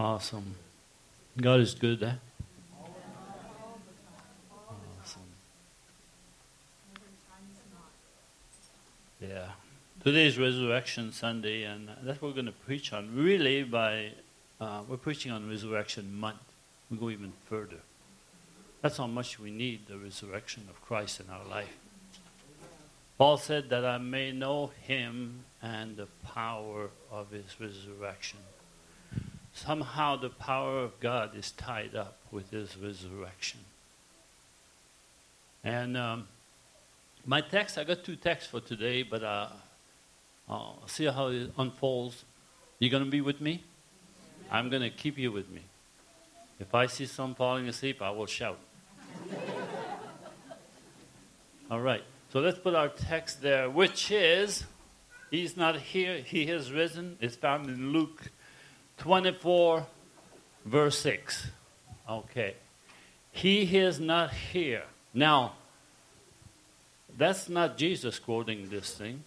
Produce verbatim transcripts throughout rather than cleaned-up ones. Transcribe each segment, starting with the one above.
Awesome. God is good, eh? Awesome. Yeah. Today is Resurrection Sunday, and that's what we're going to preach on. Really, by uh, we're preaching on Resurrection Month. We go even further. That's how much we need the resurrection of Christ in our life. Paul said that I may know him and the power of his resurrection. Somehow the power of God is tied up with his resurrection. And um, my text, I got two texts for today, but uh, I'll see how it unfolds. You going to be with me? I'm going to keep you with me. If I see some falling asleep, I will shout. All right. So let's put our text there, which is, he's not here, he has risen. It's found in Luke twenty-four, verse six. Okay. He is not here. Now, that's not Jesus quoting this thing.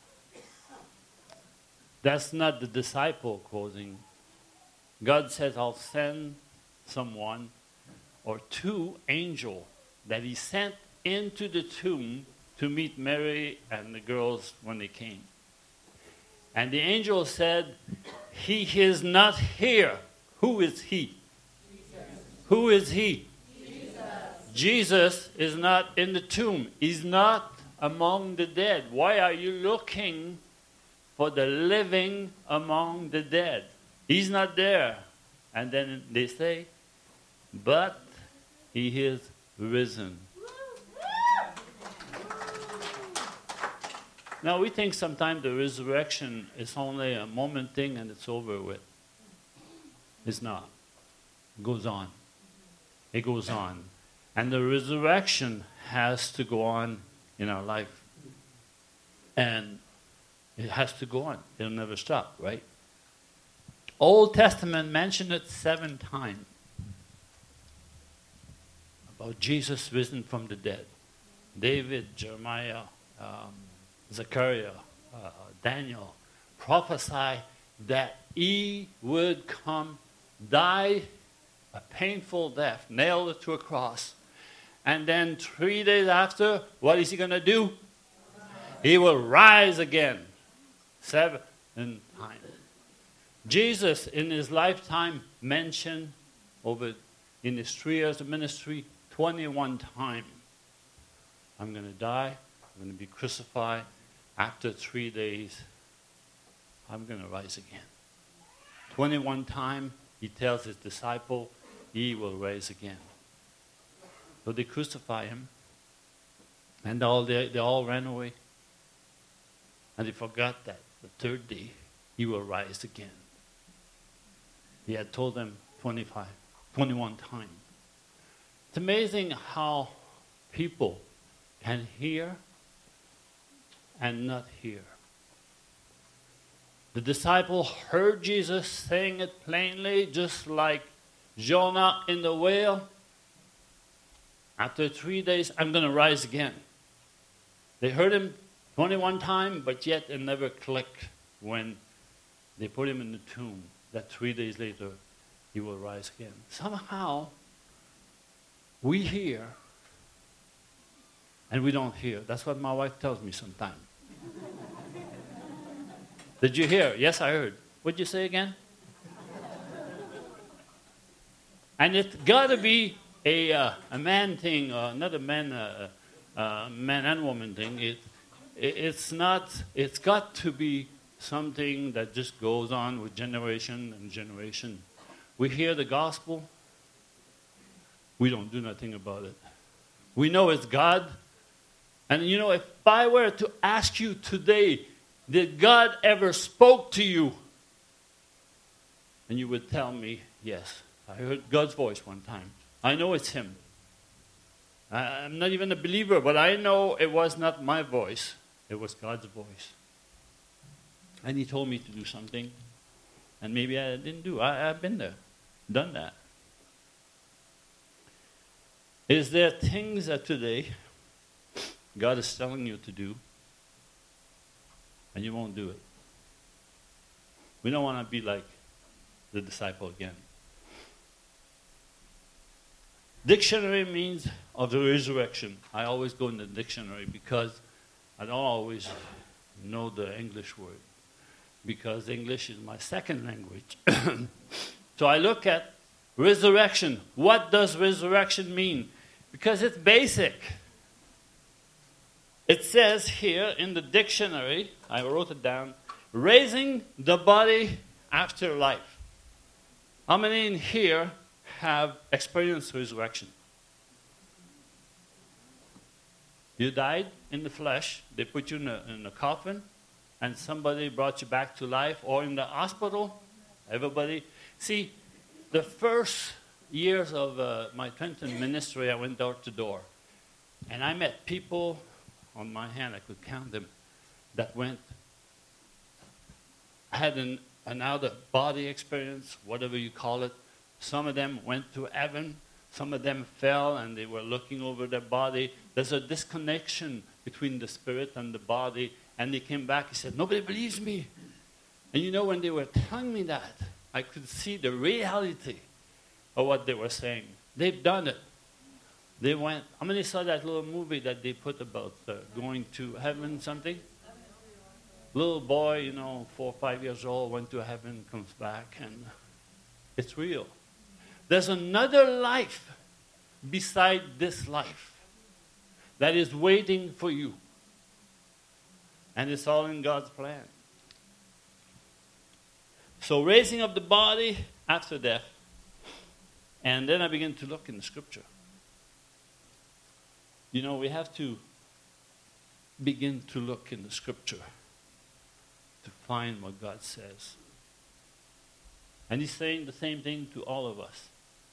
That's not the disciple quoting. God says, I'll send someone or two angels that he sent into the tomb to meet Mary and the girls when they came. And the angel said, he is not here. Who is he? Jesus. Who is he? Jesus. Jesus is not in the tomb. He's not among the dead. Why are you looking for the living among the dead? He's not there. And then they say, but he is risen. Now, we think sometimes the resurrection is only a moment thing and it's over with. It's not. It goes on. It goes on. And the resurrection has to go on in our life. And it has to go on. It'll never stop, right? Old Testament mentioned it seven times. About Jesus risen from the dead. David, Jeremiah, um, Zechariah, uh, Daniel prophesied that he would come, die a painful death, nailed it to a cross. And then three days after, what is he going to do? He will rise again. Seven times. Jesus, in his lifetime, mentioned over in his three years of ministry, twenty-one times, I'm going to die, I'm going to be crucified. After three days, I'm going to rise again. twenty-one times, he tells his disciple, he will rise again. So they crucify him, and all they, they all ran away. And they forgot that the third day, he will rise again. He had told them twenty-five, twenty-one times. It's amazing how people can hear and not hear. The disciple heard Jesus saying it plainly, just like Jonah in the whale. After three days, I'm going to rise again. They heard him twenty-one times, but yet it never clicked when they put him in the tomb, that three days later, he will rise again. Somehow, we hear, and we don't hear. That's what my wife tells me sometimes. Did you hear? Yes, I heard. What'd you say again? And it's got to be a uh, a man thing, uh, not a man, uh, uh, man and woman thing. It, it it's not. It's got to be something that just goes on with generation and generation. We hear the gospel. We don't do nothing about it. We know it's God. And you know, if I were to ask you today, did God ever spoke to you? And you would tell me, yes. I heard God's voice one time. I know it's him. I, I'm not even a believer, but I know it was not my voice. It was God's voice. And he told me to do something. And maybe I didn't do. I, I've been there. Done that. Is there things that today God is telling you to do and you won't do it? We don't want to be like the disciple again. Dictionary means of the resurrection. I always go in the dictionary because I don't always know the English word, because English is my second language. So I look at resurrection. What does resurrection mean? Because it's basic. It says here in the dictionary, I wrote it down, raising the body after life. How many in here have experienced resurrection? You died in the flesh, they put you in a, in a coffin, and somebody brought you back to life, or in the hospital, everybody. See, the first years of uh, my Trenton ministry, I went door to door, and I met people, on my hand, I could count them, that went, had an, an out-of-body experience, whatever you call it. Some of them went to heaven. Some of them fell and they were looking over their body. There's a disconnection between the spirit and the body. And they came back and said, nobody believes me. And you know, when they were telling me that, I could see the reality of what they were saying. They've done it. They went, how many saw that little movie that they put about uh, going to heaven something? Little boy, you know, four or five years old, went to heaven, comes back, and it's real. There's another life beside this life that is waiting for you. And it's all in God's plan. So raising of the body after death. And then I began to look in the scripture. You know, we have to begin to look in the scripture to find what God says. And he's saying the same thing to all of us.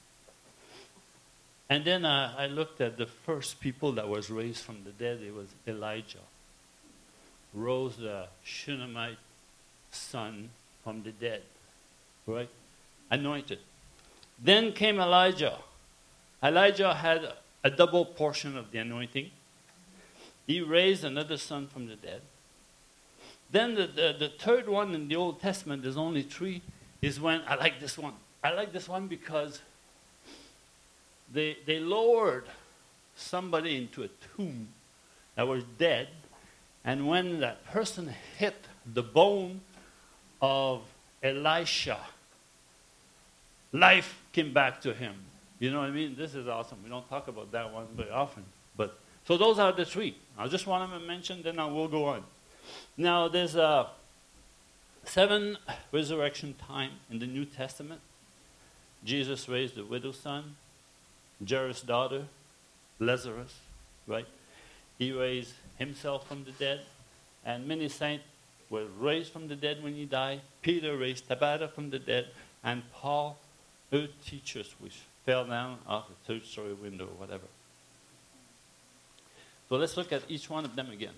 And then uh, I looked at the first people that was raised from the dead. It was Elijah. Rose the Shunammite son from the dead. Right? Anointed. Then came Elijah. Elijah had a double portion of the anointing. He raised another son from the dead. Then the, the, the third one in the Old Testament, there's only three, is when, I like this one. I like this one because they, they lowered somebody into a tomb that was dead, and when that person hit the bone of Elisha, life came back to him. You know what I mean? This is awesome. We don't talk about that one very often. But so those are the three. I just want to mention, then I will go on. Now, there's a seven resurrection time in the New Testament. Jesus raised the widow's son, Jairus' daughter, Lazarus, right? He raised himself from the dead, and many saints were raised from the dead when he died. Peter raised Tabitha from the dead, and Paul, earth teachers, which fell down off a third-story window or whatever. So let's look at each one of them again.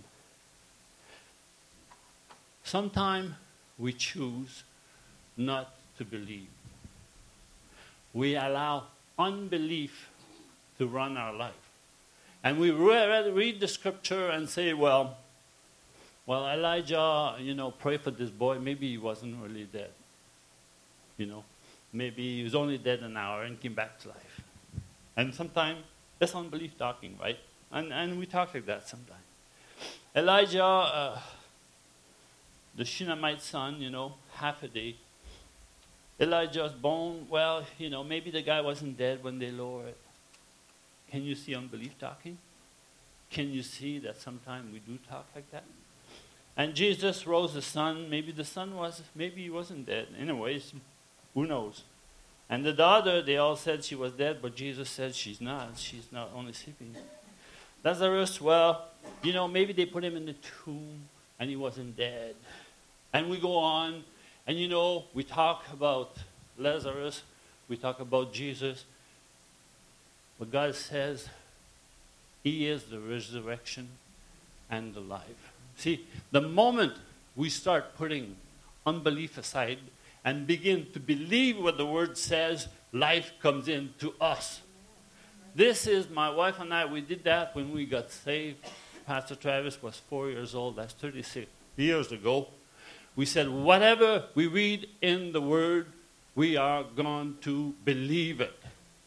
Sometimes we choose not to believe. We allow unbelief to run our life. And we re- read the scripture and say, well, well, Elijah, you know, pray for this boy. Maybe he wasn't really dead. You know, maybe he was only dead an hour and came back to life. And sometimes that's unbelief talking, right? And, and we talk like that sometimes. Elijah, uh, the Shunammite son, you know, half a day. Elijah's bone, well, you know, maybe the guy wasn't dead when they lowered it. Can you see unbelief talking? Can you see that sometimes we do talk like that? And Jesus rose the son. Maybe the son was, maybe he wasn't dead. Anyways, who knows? And the daughter, they all said she was dead, but Jesus said she's not. She's not, only sleeping. Lazarus, well, you know, maybe they put him in the tomb and he wasn't dead. And we go on, and you know, we talk about Lazarus, we talk about Jesus. But God says he is the resurrection and the life. See, the moment we start putting unbelief aside and begin to believe what the Word says, life comes into us. This is, my wife and I, we did that when we got saved. Pastor Travis was four years old. That's thirty-six years ago. We said, whatever we read in the Word, we are going to believe it.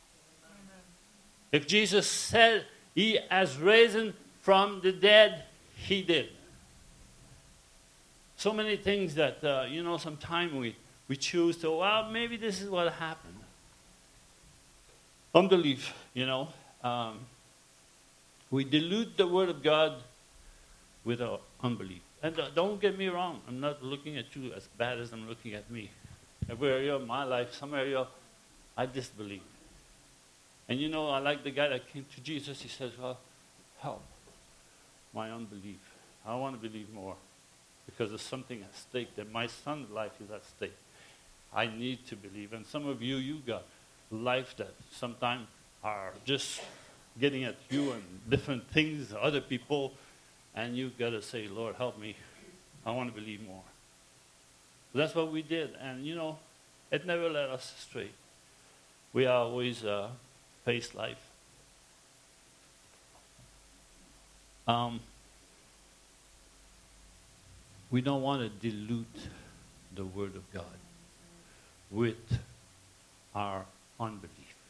If Jesus said he has risen from the dead, he did. So many things that, uh, you know, sometimes we, we choose to, well, maybe this is what happened. Unbelief, you know. Um, we dilute the Word of God with our unbelief. And uh, don't get me wrong, I'm not looking at you as bad as I'm looking at me. Every area of my life, some area, I disbelieve. And you know, I like the guy that came to Jesus. He says, well, help my unbelief. I want to believe more because there's something at stake, that my son's life is at stake. I need to believe. And some of you, you got life that sometimes are just getting at you and different things, other people, and you've got to say, Lord, help me. I want to believe more. That's what we did. And, you know, it never led us astray. We always uh, faced life. Um, we don't want to dilute the Word of God with our unbelief.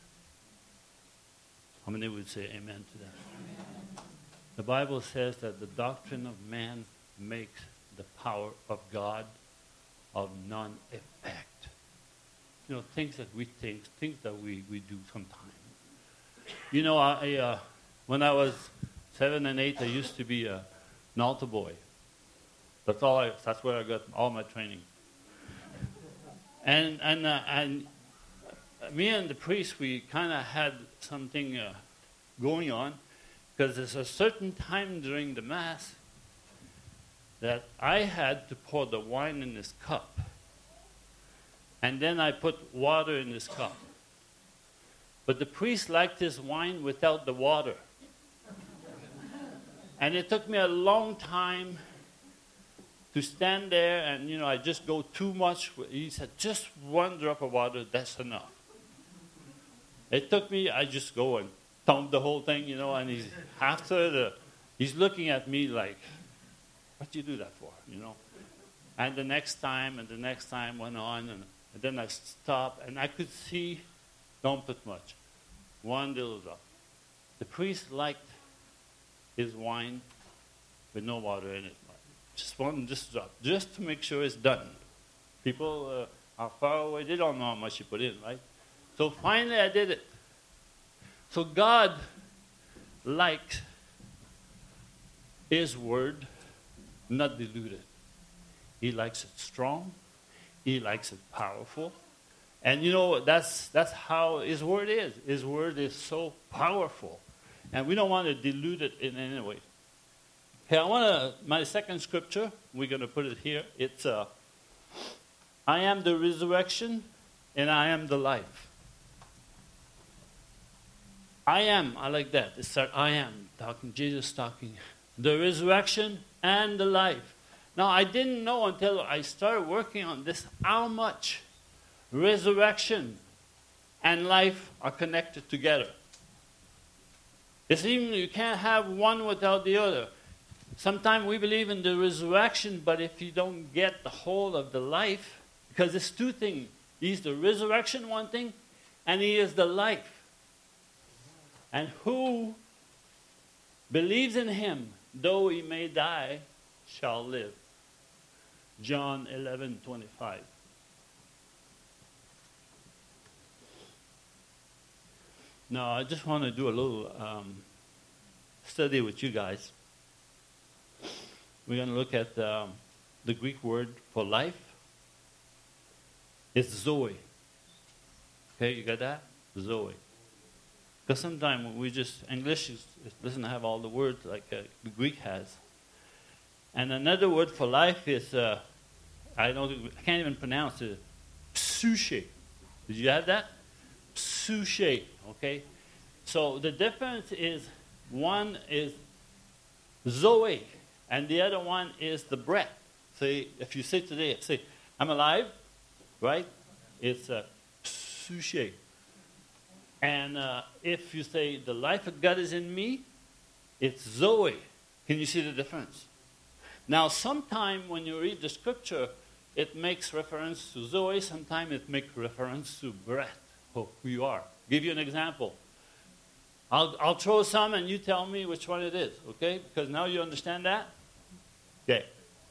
How many would say amen to that? Amen. The Bible says that the doctrine of man makes the power of God of none effect. You know, things that we think, things that we, we do sometimes. You know, I, uh, when I was seven and eight, I used to be a, an altar boy. That's all. I, that's where I got all my training. And and uh, and me and the priest, we kind of had something uh, going on, because there's a certain time during the Mass that I had to pour the wine in this cup. And then I put water in this cup. But the priest liked his wine without the water. And it took me a long time to stand there and, you know, I just go too much. He said, just one drop of water, that's enough. It took me, I just go and dump the whole thing, you know, and he's after the, he's looking at me like, what do you do that for, you know? And the next time and the next time went on, and, and then I stopped, and I could see, don't put much, one little drop. The priest liked his wine with no water in it. Just one, just drop, just to make sure it's done. People uh, are far away, they don't know how much you put in, right? So finally I did it. So God likes His word not diluted. He likes it strong. He likes it powerful. And you know, that's that's how His word is. His word is so powerful. And we don't want to dilute it in any way. Okay, I want to, my second scripture, we're going to put it here. It's, uh, I am the resurrection and I am the life. I am, I like that. It's that I am, talking, Jesus talking. The resurrection and the life. Now, I didn't know until I started working on this how much resurrection and life are connected together. It's even, you can't have one without the other. Sometimes we believe in the resurrection, but if you don't get the whole of the life, because it's two things. He's the resurrection, one thing, and He is the life. And who believes in Him, though he may die, shall live. John eleven twenty-five. Now, I just want to do a little um, study with you guys. We're going to look at um, the Greek word for life. It's Zoe. Okay, you got that? Zoe. Because sometimes we just, English is, doesn't have all the words like uh, the Greek has. And another word for life is, uh, I don't, I can't even pronounce it, psyche. Did you have that? Psyche, okay? So the difference is, one is Zoe, and the other one is the breath. Say, if you say today, say, I'm alive, right? It's a psyche. And uh, if you say, the life of God is in me, it's Zoe. Can you see the difference? Now, sometime when you read the scripture, it makes reference to Zoe. Sometimes it makes reference to breath, oh, who you are. Give you an example. I'll, I'll throw some and you tell me which one it is, okay? Because now you understand that? Okay.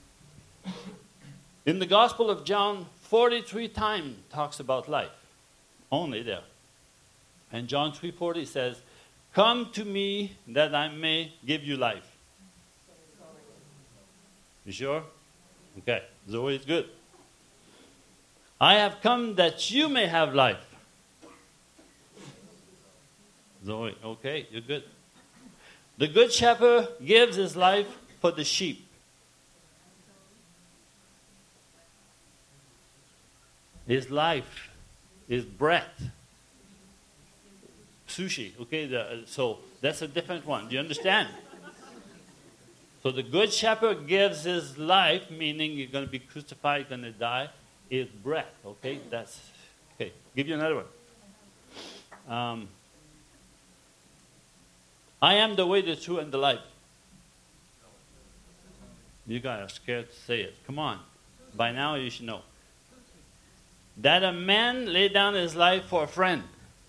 In the Gospel of John, forty-three times talks about life. Only there. And John three forty says, come to me that I may give you life. You sure? Okay. Zoe is good. I have come that you may have life. Zoe, okay, you're good. The good shepherd gives his life for the sheep. His life, his breath. Sushi, okay, the, so that's a different one. Do you understand? So the good shepherd gives his life, meaning you're going to be crucified, going to die, his breath, okay? That's, okay, give you another one. Um, I am the way, the truth, and the life. You guys are scared to say it. Come on. By now you should know. That a man lay down his life for a friend.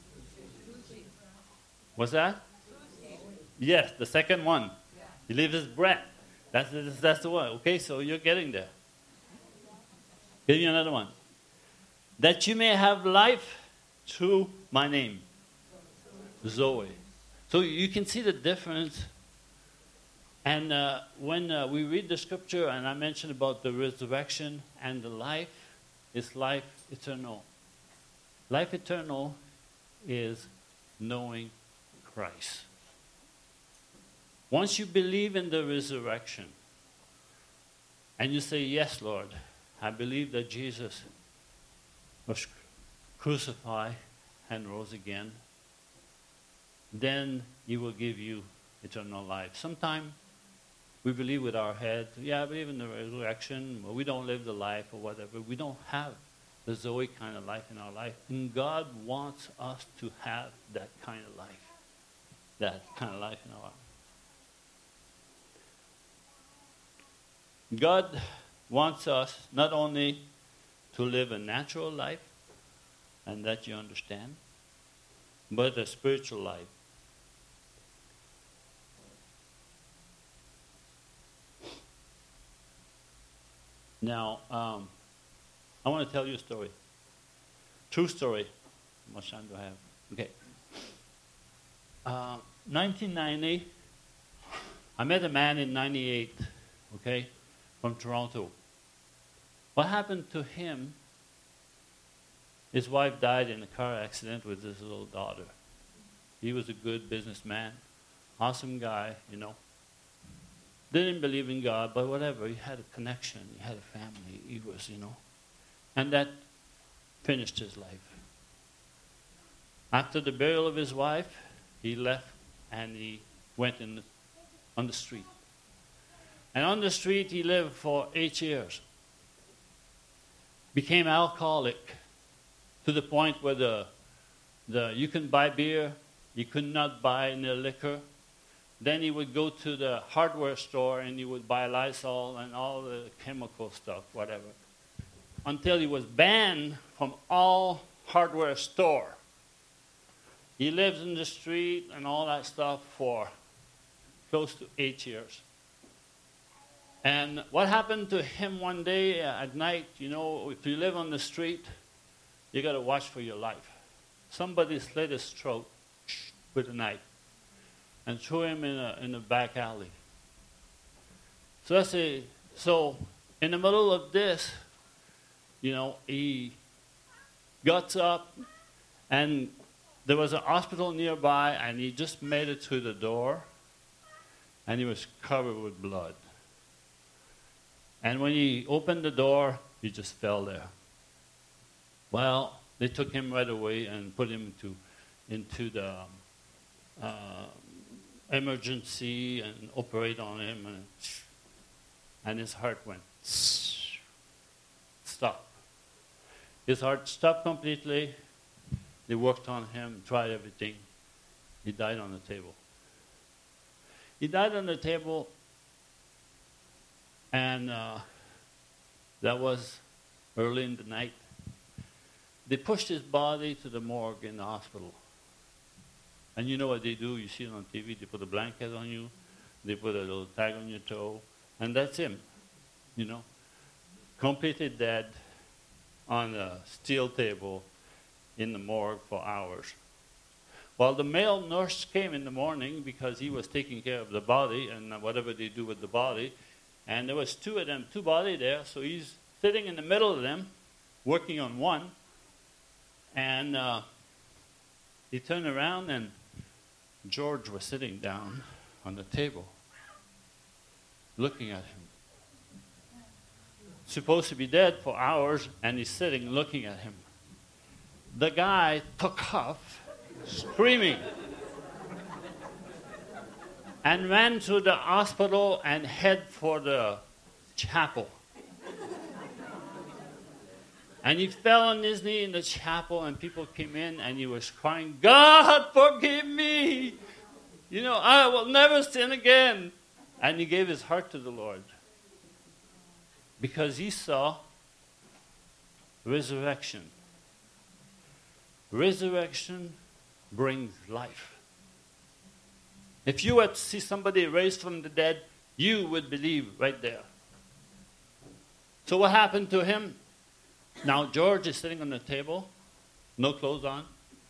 What's that? Yes, the second one. He leaves his breath. That's, that's the one. Okay, so you're getting there. Give you another one. That you may have life through my name. Zoe. So you can see the difference. And uh, when uh, we read the scripture, and I mentioned about the resurrection and the life, it's life eternal. Life eternal is knowing Christ. Once you believe in the resurrection, and you say, yes, Lord, I believe that Jesus was crucified and rose again, then he will give you eternal life. Sometimes we believe with our head, yeah, I believe in the resurrection, but we don't live the life or whatever. We don't have the Zoe kind of life in our life. And God wants us to have that kind of life. That kind of life in our life. God wants us not only to live a natural life, and that you understand, but a spiritual life. Now, um, I want to tell you a story. True story. How much time do I have? Okay. Uh, nineteen ninety, I met a man in ninety-eight, okay, from Toronto. What happened to him, his wife died in a car accident with his little daughter. He was a good businessman, awesome guy, you know. Didn't believe in God, but whatever. He had a connection. He had a family. He was, you know. And that finished his life. After the burial of his wife, he left and he went in the, on the street. And on the street, he lived for eight years. Became alcoholic to the point where the, the you can buy beer, you could not buy any liquor. Then he would go to the hardware store and he would buy Lysol and all the chemical stuff, whatever, until he was banned from all hardware store. He lives in the street and all that stuff for close to eight years. And what happened to him one day at night, you know, if you live on the street, you got to watch for your life. Somebody slit his throat with a knife and threw him in a in a back alley. So I say, so in the middle of this, you know, he got up, and there was a hospital nearby, and he just made it through the door, and he was covered with blood. And when he opened the door, he just fell there. Well, they took him right away and put him into into the uh, emergency and operate on him, and, and his heart went stop. His heart stopped completely. They worked on him, tried everything. He died on the table. He died on the table, and uh, that was early in the night. They pushed his body to the morgue in the hospital. And you know what they do? You see it on T V. They put a blanket on you. They put a little tag on your toe. And that's him, you know. Completely dead on a steel table in the morgue for hours. Well, the male nurse came in the morning because he was taking care of the body and whatever they do with the body. And there was two of them, two bodies there. So he's sitting in the middle of them, working on one. And uh, he turned around and George was sitting down on the table, looking at him. Supposed to be dead for hours, and he's sitting looking at him. The guy took off, screaming, and ran to the hospital and head for the chapel. And he fell on his knee in the chapel, and people came in, and he was crying, "God, forgive me! You know, I will never sin again." And he gave his heart to the Lord. Because he saw resurrection. Resurrection brings life. If you were to see somebody raised from the dead, you would believe right there. So what happened to him? Now George is sitting on the table, no clothes on.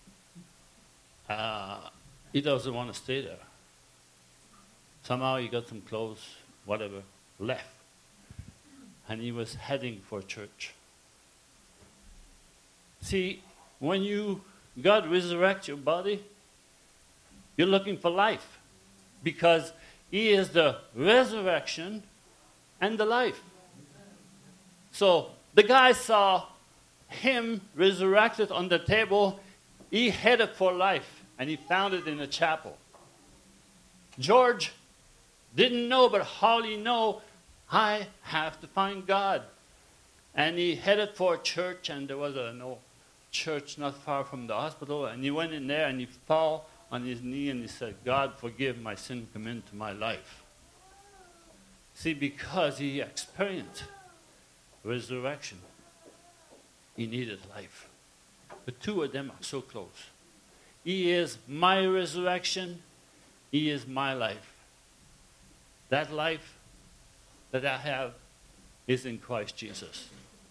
Uh, he doesn't want to stay there. Somehow he got some clothes, whatever, left. And he was heading for church. See, when you, God resurrects your body, you're looking for life. Because he is the resurrection and the life. So the guy saw him resurrected on the table. He headed for life. And he found it in the chapel. George didn't know, but how he know? I have to find God. And he headed for a church, and there was a no church not far from the hospital. And he went in there, and he fell on his knee, and he said, "God, forgive my sin, come into my life." See, because he experienced resurrection, he needed life. The two of them are so close. He is my resurrection. He is my life. That life that I have is in Christ Jesus.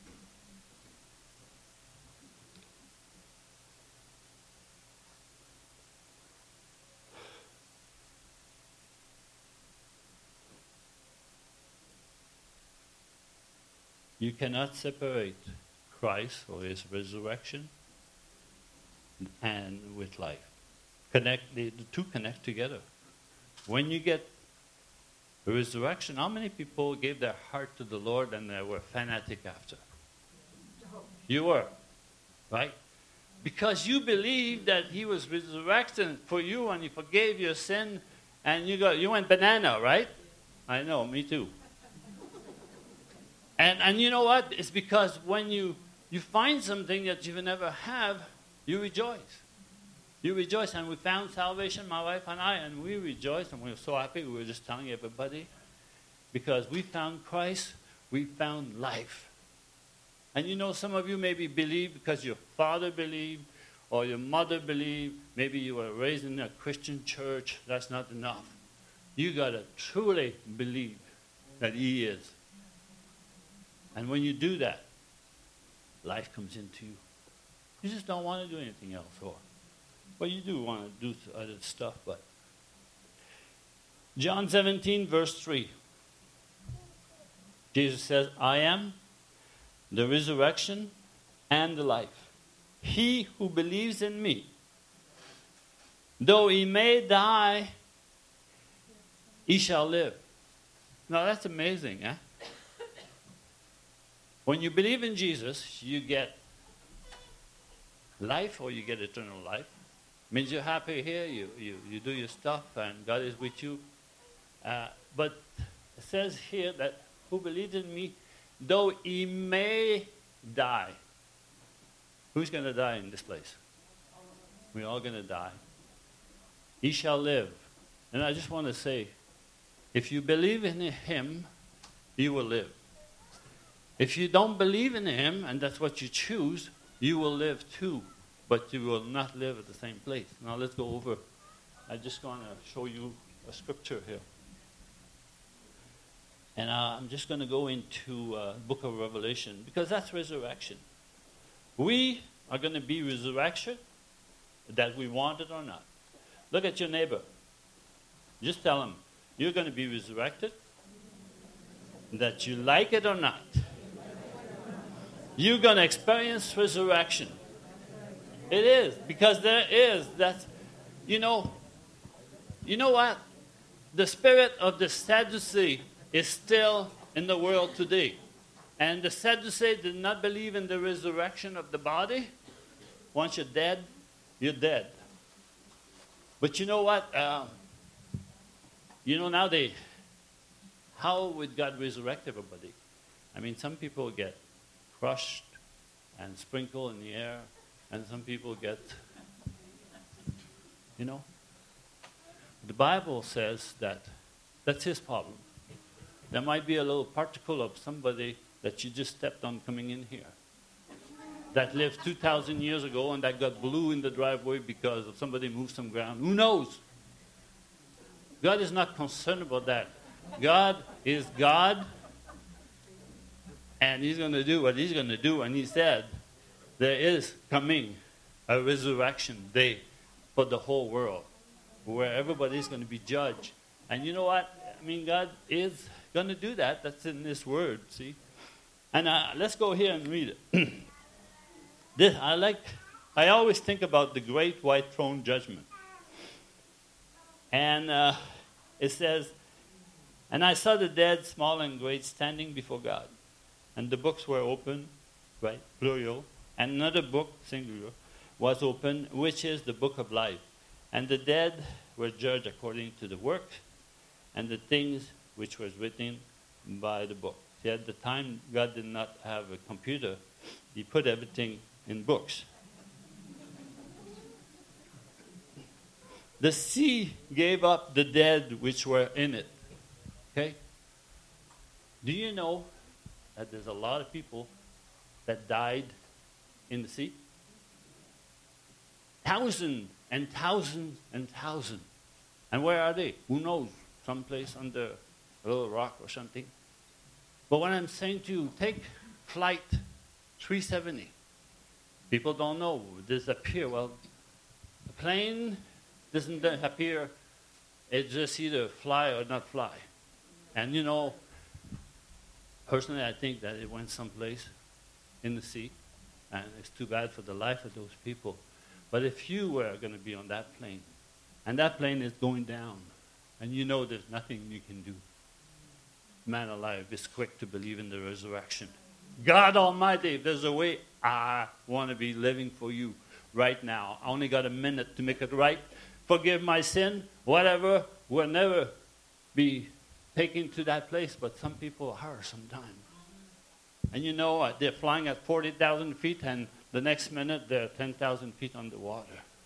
You cannot separate Christ or his resurrection and with life. Connect, the, the two connect together. When you get the resurrection, how many people gave their heart to the Lord and they were fanatic after? You were, right? Because you believed that he was resurrected for you and he forgave your sin, and you got you went banana, right? I know, me too. And and you know what? It's because when you, you find something that you never have, you rejoice. You rejoice, and we found salvation, my wife and I, and we rejoiced, and we were so happy. We were just telling everybody, because we found Christ, we found life. And you know, some of you maybe believe because your father believed, or your mother believed, maybe you were raised in a Christian church. That's not enough. You got to truly believe that he is. And when you do that, life comes into you. You just don't want to do anything else, or well, you do want to do other stuff, but John seventeen, verse three. Jesus says, "I am the resurrection and the life. He who believes in me, though he may die, he shall live." Now that's amazing, eh? When you believe in Jesus, you get life, or you get eternal life. Means you're happy here, you, you, you do your stuff, and God is with you. Uh, but it says here that who believes in me, though he may die. Who's going to die in this place? We're all going to die. He shall live. And I just want to say, if you believe in him, you will live. If you don't believe in him, and that's what you choose, you will live too, but you will not live at the same place. Now let's go over. I'm just going to show you a scripture here. And uh, I'm just going to go into uh, book of Revelation, because that's resurrection. We are going to be resurrection, that we want it or not. Look at your neighbor. Just tell him, you're going to be resurrected, that you like it or not. You're going to experience resurrection. It is, because there is that, you know, you know what? The spirit of the Sadducee is still in the world today. And the Sadducee did not believe in the resurrection of the body. Once you're dead, you're dead. But you know what? Uh, you know, now they, how would God resurrect everybody? I mean, some people get crushed and sprinkled in the air, and some people get, you know. The Bible says that that's his problem. There might be a little particle of somebody that you just stepped on coming in here, that lived two thousand years ago and that got blew in the driveway because of somebody moved some ground. Who knows? God is not concerned about that. God is God, and he's going to do what he's going to do. And he said, there is coming a resurrection day for the whole world, where everybody's going to be judged. And you know what? I mean, God is going to do that. That's in this word, see? And uh, let's go here and read it. This, I like, I always think about the great white throne judgment. And uh, it says, and I saw the dead, small and great, standing before God. And the books were open, right, plural. And another book, singular, was open, which is the book of life. And the dead were judged according to the work and the things which was written by the book. See, at the time, God did not have a computer. He put everything in books. The sea gave up the dead which were in it. Okay? Do you know that there's a lot of people that died in the sea? Thousands and thousands and thousands. And where are they? Who knows? Someplace under a little rock or something. But what I'm saying to you, take flight three seventy. People don't know. Disappear. Well, the plane doesn't appear. It just either fly or not fly. And you know, personally, I think that it went someplace in the sea. And it's too bad for the life of those people. But if you were going to be on that plane, and that plane is going down, and you know there's nothing you can do, man alive is quick to believe in the resurrection. God Almighty, if there's a way, I want to be living for you right now. I only got a minute to make it right. Forgive my sin, whatever. We'll never be taken to that place, but some people are sometimes. And you know, uh, they're flying at forty thousand feet, and the next minute they're ten thousand feet underwater.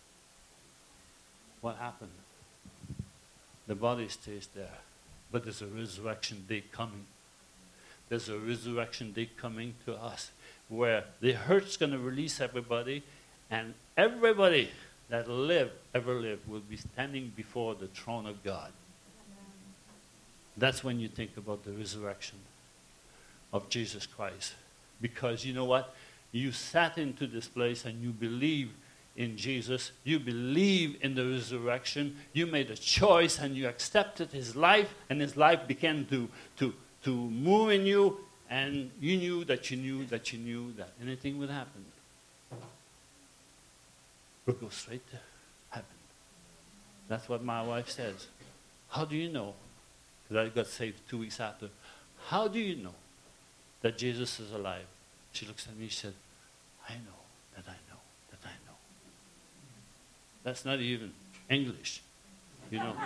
What happened? The body stays there. But there's a resurrection day coming. There's a resurrection day coming to us where the hurt's going to release everybody, and everybody that live, ever lived, will be standing before the throne of God. That's when you think about the resurrection of Jesus Christ. Because you know what? You sat into this place and you believe in Jesus. You believe in the resurrection. You made a choice and you accepted his life, and his life began to, to, to move in you, and you knew that you knew that you knew that anything would happen. We'll go straight to heaven. That's what my wife says. How do you know? Because I got saved two weeks after. How do you know that Jesus is alive? She looks at me and said, I know that I know that I know. That's not even English, you know.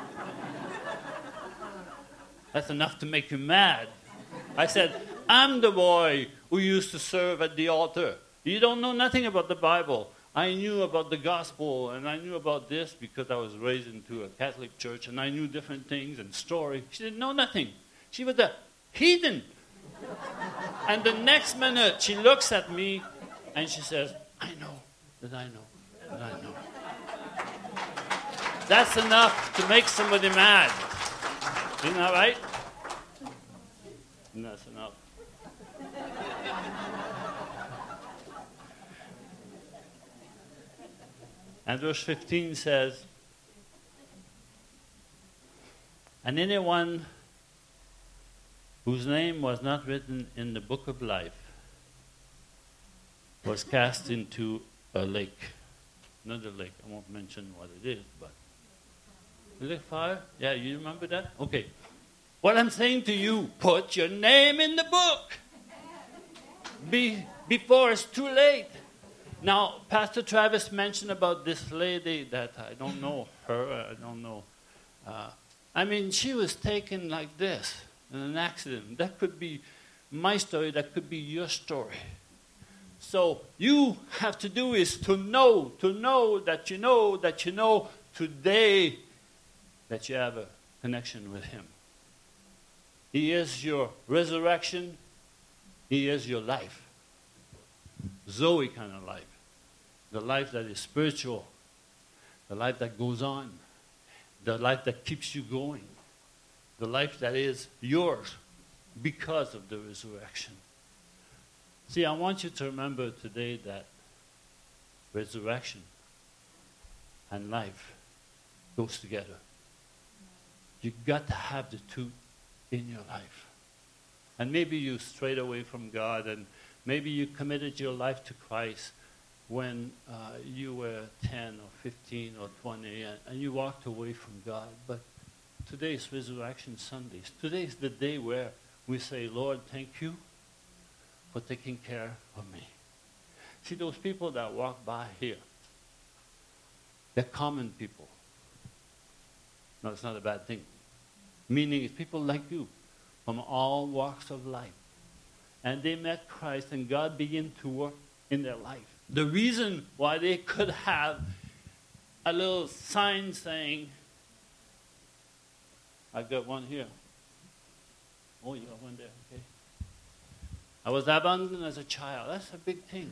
That's enough to make you mad. I said, I'm the boy who used to serve at the altar. You don't know nothing about the Bible. I knew about the gospel, and I knew about this because I was raised into a Catholic church, and I knew different things and stories. She didn't know nothing. She was a heathen. And the next minute, she looks at me and she says, I know that I know that I know. That's enough to make somebody mad. Isn't that right? And that's enough. And verse fifteen says, and anyone whose name was not written in the book of life was cast into a lake. Another lake. I won't mention what it is, but lake fire? Yeah, you remember that? Okay. What I'm saying to you, put your name in the book Be, before it's too late. Now, Pastor Travis mentioned about this lady that I don't know her, I don't know. Uh, I mean, she was taken like this in an accident. That could be my story, that could be your story. So you have to do is to know, to know that you know, that you know today that you have a connection with Him. He is your resurrection. He is your life. Zoe kind of life. The life that is spiritual. The life that goes on. The life that keeps you going. The life that is yours because of the resurrection. See, I want you to remember today that resurrection and life goes together. You've got to have the two in your life. And maybe you strayed away from God, and maybe you committed your life to Christ when uh, you were ten or fifteen or twenty, and, and you walked away from God. But today is Resurrection Sunday. Today is the day where we say, Lord, thank you for taking care of me. See, those people that walk by here, they're common people. No, it's not a bad thing. Meaning it's people like you from all walks of life. And they met Christ and God began to work in their life. The reason why they could have a little sign saying, I've got one here. Oh, you got one there, okay. I was abandoned as a child. That's a big thing.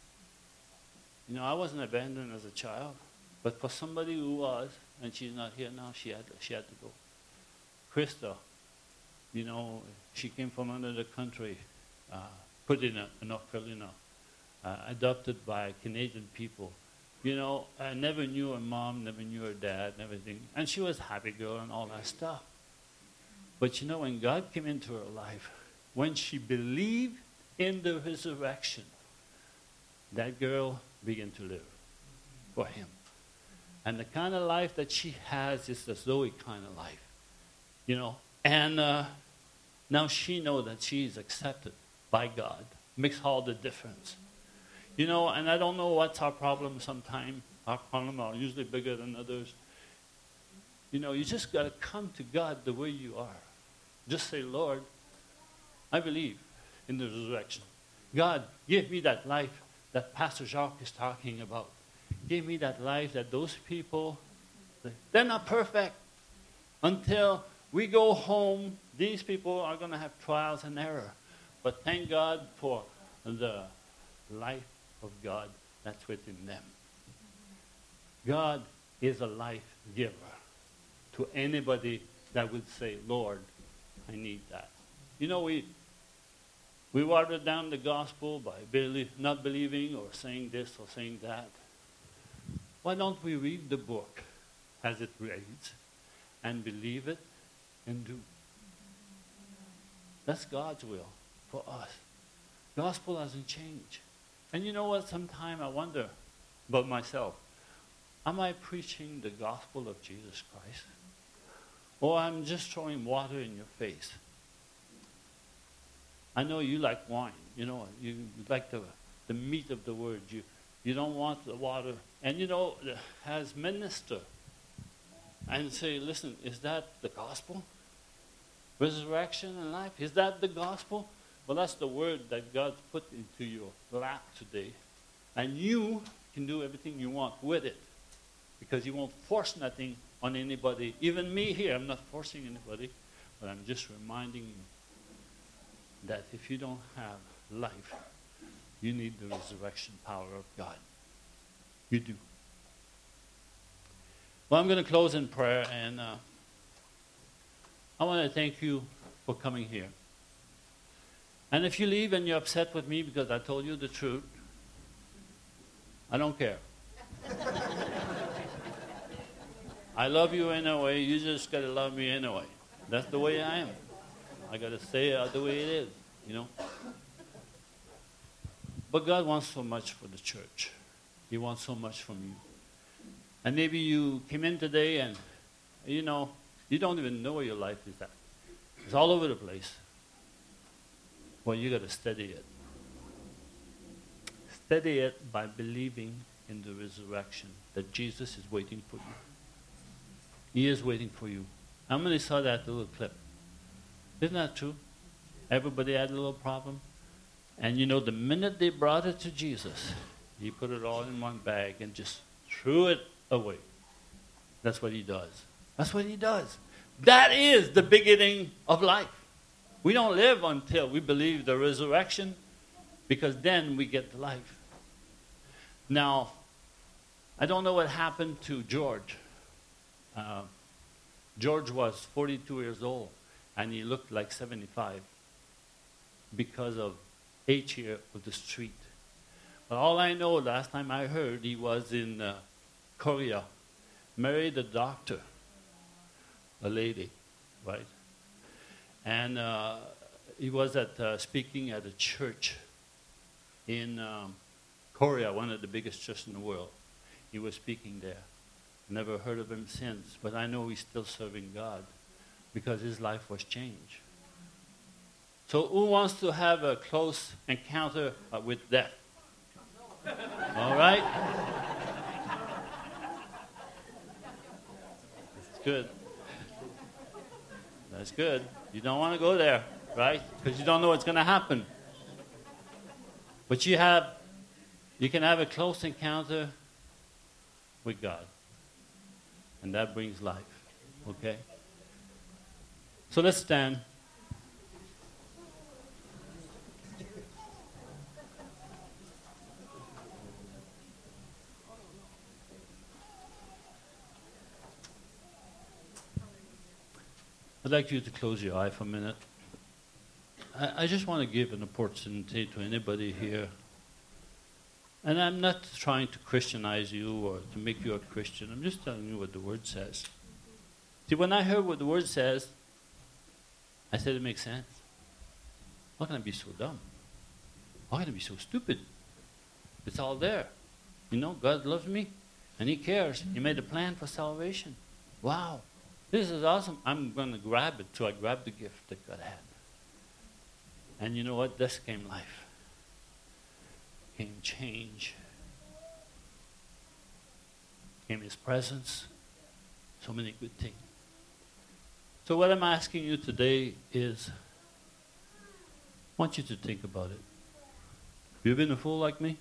You know, I wasn't abandoned as a child. But for somebody who was, and she's not here now, she had to, she had to go. Krista, you know, she came from another country, uh, put in a, an North Carolina, uh, adopted by Canadian people. You know, I never knew her mom, never knew her dad, and everything. And she was a happy girl and all that stuff. But you know, when God came into her life, when she believed in the resurrection, that girl began to live for Him. And the kind of life that she has is the Zoe kind of life. You know, and uh, now she knows that she is accepted by God. Makes all the difference. You know, and I don't know what's our problem sometimes. Our problems are usually bigger than others. You know, you just got to come to God the way you are. Just say, Lord, I believe in the resurrection. God, give me that life that Pastor Jacques is talking about. Give me that life that those people, they're not perfect. Until we go home, these people are going to have trials and error. But thank God for the life of God that's within them. God is a life giver to anybody that would say, Lord, I need that. You know, we we watered down the gospel by believe, not believing or saying this or saying that. Why don't we read the book as it reads and believe it and do? That's God's will for us. Gospel hasn't changed. And you know what? Sometimes I wonder about myself. Am I preaching the gospel of Jesus Christ? Or I'm just throwing water in your face? I know you like wine. You know, you like the, the meat of the word. You, you don't want the water. And you know, as minister, and say, listen, is that the gospel? Resurrection and life? Is that the gospel? Well, that's the word that God put into your lap today. And you can do everything you want with it. Because you won't force nothing on anybody. Even me here, I'm not forcing anybody. But I'm just reminding you that if you don't have life, you need the resurrection power of God. You do. Well, I'm going to close in prayer, and uh, I want to thank you for coming here. And if you leave and you're upset with me because I told you the truth, I don't care. I love you anyway. You just got to love me anyway. That's the way I am. I got to say it the way it is, you know. But God wants so much for the church. He wants so much from you. And maybe you came in today and, you know, you don't even know where your life is at. It's all over the place. Well, you got to steady it. Steady it by believing in the resurrection, that Jesus is waiting for you. He is waiting for you. How many saw that little clip? Isn't that true? Everybody had a little problem. And you know, the minute they brought it to Jesus, he put it all in one bag and just threw it away. That's what he does. That's what he does. That is the beginning of life. We don't live until we believe the resurrection, because then we get the life. Now, I don't know what happened to George. Uh, George was forty-two years old, and he looked like seventy-five because of age here of the street. But all I know, last time I heard, he was in uh, Korea, married a doctor, a lady, right? And uh, he was at uh, speaking at a church in um, Korea, one of the biggest churches in the world. He was speaking there. Never heard of him since, but I know he's still serving God because his life was changed. So who wants to have a close encounter uh, with death? All right? That's good. That's good. You don't want to go there, right? Because you don't know what's going to happen. But you have, you can have a close encounter with God. And that brings life. Okay? So let's stand. I'd like you to close your eye for a minute. I, I just want to give an opportunity to anybody here. And I'm not trying to Christianize you or to make you a Christian. I'm just telling you what the Word says. See, when I heard what the Word says, I said it makes sense. How can I be so dumb? How can I be so stupid? It's all there. You know, God loves me, and He cares. He made a plan for salvation. Wow. This is awesome. I'm going to grab it. So I grabbed the gift that God had. And you know what? This came life. Came change. Came His presence. So many good things. So what I'm asking you today is, I want you to think about it. You've been a fool like me?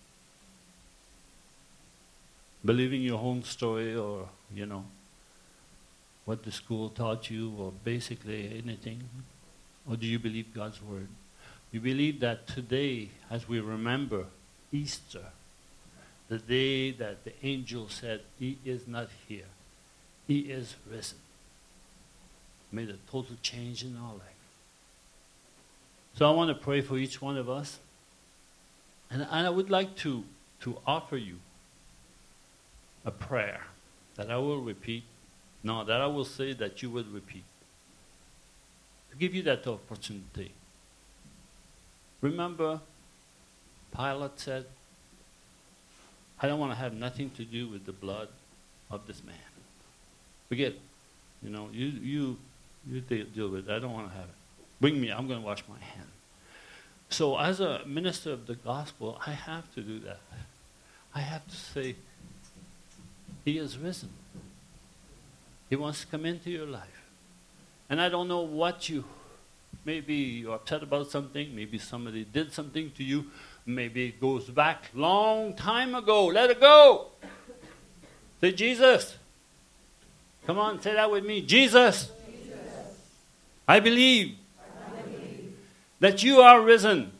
Believing your own story, or, you know, what the school taught you, or basically anything? Or do you believe God's Word? You believe that today, as we remember Easter, the day that the angel said, He is not here. He is risen. Made a total change in our life. So I want to pray for each one of us. And, and I would like to, to offer you a prayer that I will repeat. No, that I will say that you will repeat. To give you that opportunity. Remember, Pilate said, I don't want to have nothing to do with the blood of this man. Forget it. You know, you you you deal with it. I don't want to have it. Bring me, I'm going to wash my hand. So as a minister of the gospel, I have to do that. I have to say, He is risen. He wants to come into your life. And I don't know what you, maybe you're upset about something, maybe somebody did something to you, maybe it goes back long time ago. Let it go. Say, Jesus. Come on, say that with me. Jesus. Jesus. I believe, I believe that you are risen,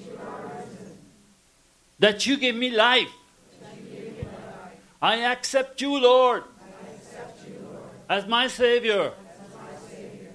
that you give me life. I accept you, Lord, as my Savior,